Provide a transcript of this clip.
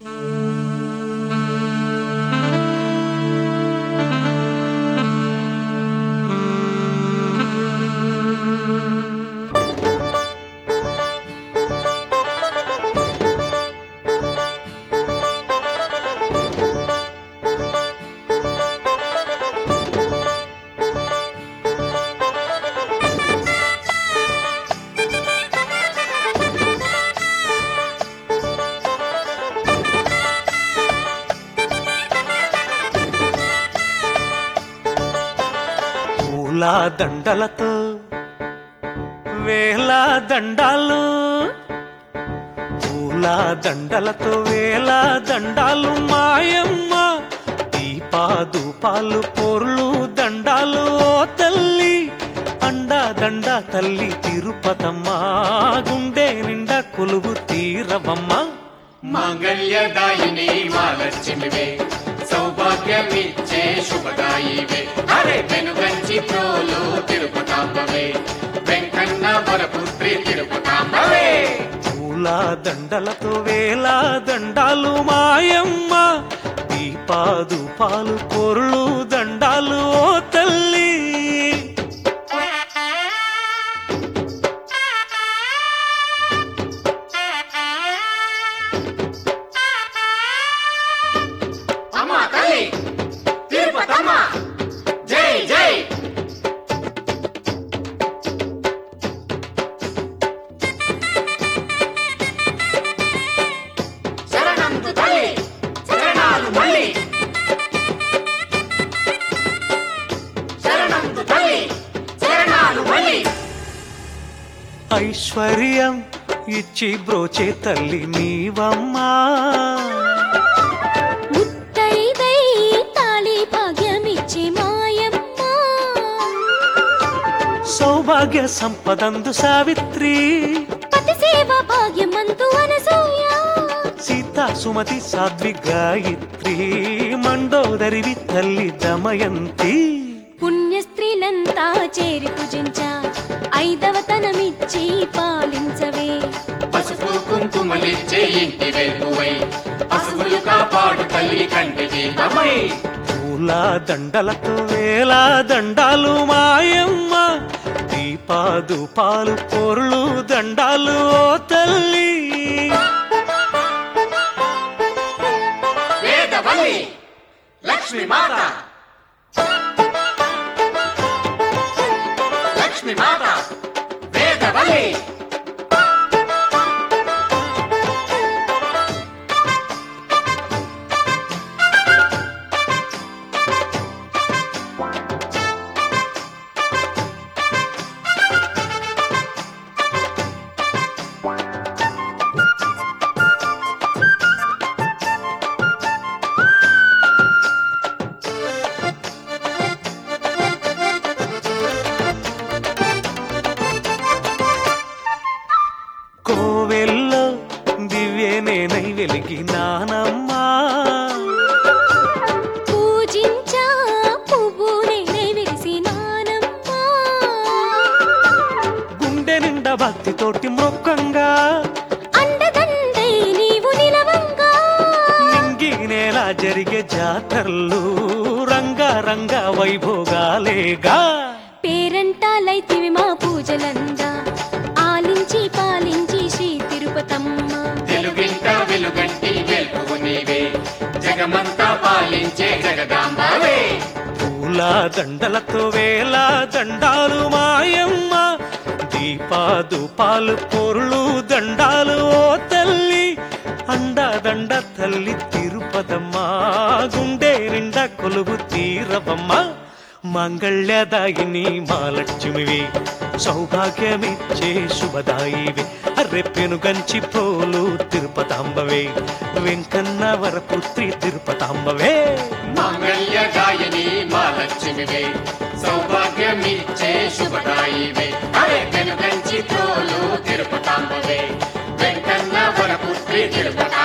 పూల దండలతో వేల దండాలు, పూల దండలతో వేల దండాలు మాయమ్మ, దీపాదూపాలు పొర్లు దండాలు ఓ తల్లి, అండా దండ తల్లి తిరుపతమ్మ, గుండె నిండా కొలువు తీరవమ్మ. మాంగళ్యదాయిని మహాలక్ష్మివే, సౌభాగ్యమిచ్చే శుభదాయివే, అరే వెనుగంచి ప్రోలు తిరుపతాంబవే, వెంకన్న వరపుత్రి తిరుపతాంబవే. పూల దండలతో వేల దండాలు మాయమ్మ, దీపాదూపాలు పొర్లు దండాలు ఓ తల్లి. అమ్మా తల్లి తిరుపతమ్మ, జై జై. శరణంతు తల్లి, శరణాలు మళ్ళీ. శరణంతు తల్లి, శరణాలు మళ్ళీ. ఐశ్వర్యం ఇచ్చి బ్రోచే తల్లి నీవమ్మా, ముత్తైదై తాళి భాగ్యమిచ్చే మాయమ్మ, సౌభాగ్య సంపదందు సావిత్రి, పతి సేవ భాగ్యమందు అనసూయ, సీతా సుమతి సాధ్వి గాయత్రి, మండోదరివి తల్లి దమయంతి. పుణ్య స్త్రీలంతా చేరి పూజించా, ఐదవతనమిచ్చి పాలించవే, పసుపు కుంకుమలిచ్చే ఇంటి వెలుగువై, పసుపులు కాపాడు తల్లి కంటి దీపమై. పూల దండలతో వేల దండాలు మాయమ్మ, దీపాదూపాలు పొర్లు దండాలు ఓ తల్లి. వేదవల్లి లక్ష్మీ మాత, లక్ష్మీ మాత వేదవల్లి. కోవెల్లో దివ్యనేనై వెలిగినానమ్మా, పూజించా పువ్వు నేనే విరిసినానమ్మా, గుండె నిండా భక్తితోటి మొక్కంగా, అండదండై నీవు నిలవంగా, నింగి నేల జరిగే జాతరలు రంగారంగ వైభోగాలేగా. పేరంటాలైతివి మా పూజలందా, ఆలించి పాలించి శ్రీ తిరుపతమ్మ, తెలుగింట వెలుగంటి వెలుగు నీవే, జగమంతా పాలించే జగదాంబవే. పూల దండలతో వేల దండాలు మాయమ్మ, దీపాదూపాలు పొర్లు దండాలు ఓ తల్లి, అండదండ తల్లి తిరుపతమ్మ, గుండె నిండా కొలువు తీరవమ్మ. మంగళ్యదాయిని మహాలక్ష్మివి, సౌభాగ్యమిచ్చే శుభదాయివి, అర్రెప్పెనుగంచి ప్రోలు తిరుపతాంబవే, వెంకన్న వరపుత్రి తిరుపతాంబవే. మాంగళ్యదాయిని మహాలక్ష్మివే, సౌభాగ్యమిచ్చే శుభదాయివే, అరే వెనుగంచి తోలు తిరుపతాంబవే, వెంకన్న వరపుత్రి తిరుపతాంబవే.